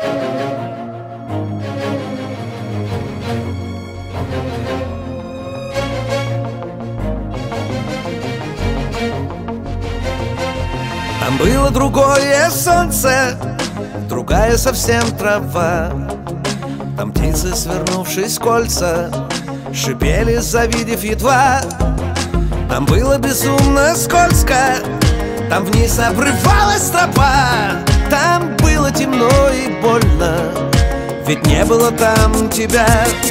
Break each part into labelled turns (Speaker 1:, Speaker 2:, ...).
Speaker 1: Там было другое солнце, другая совсем трава. Там птицы, свернувшись в кольца, шипели, завидев едва. Там было безумно скользко, там вниз обрывалась тропа. Там было темно и больно, ведь не было там тебя.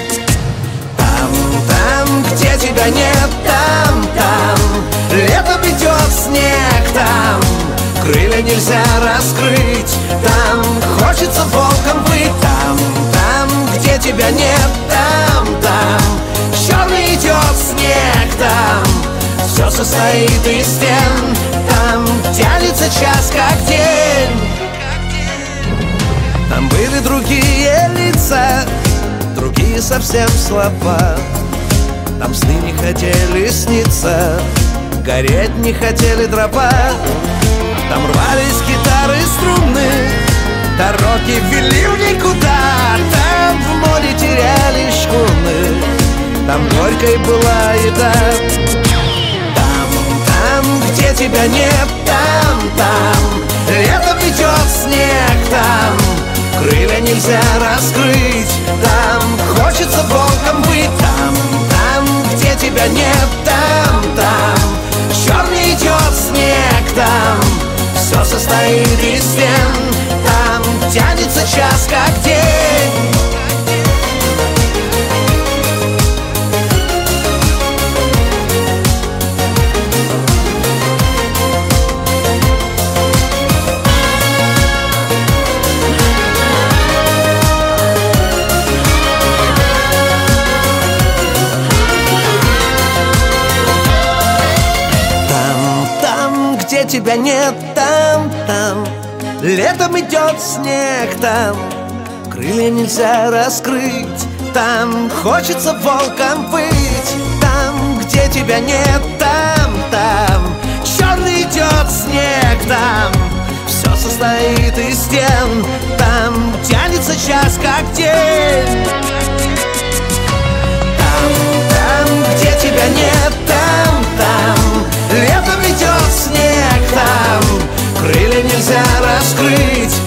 Speaker 1: Там, где тебя нет, там летом идет снег, там крылья нельзя раскрыть, там хочется волком быть. Там, где тебя нет, там черный идет снег, там все состоит из стен, там тянется час как день. Там были другие лица, другие совсем слова. Там сны не хотели сниться, гореть не хотели дрова. Там рвались гитары, струны, дороги вели в никуда. Там в море терялись шхуны, там горькой была еда. Там, где тебя нет, там летом идет снег, там крылья нельзя раскрыть, там хочется волком быть. Там, где тебя нет, там черный идет снег, там все состоит из стен, там тянется час как день. Где тебя нет, там летом идет снег, там крылья нельзя раскрыть, там хочется волком быть. Там, где тебя нет, там черный идет снег, там все состоит из стен, там тянется час как день. Там, где тебя нет, там летом идет снег, там крылья нельзя раскрыть,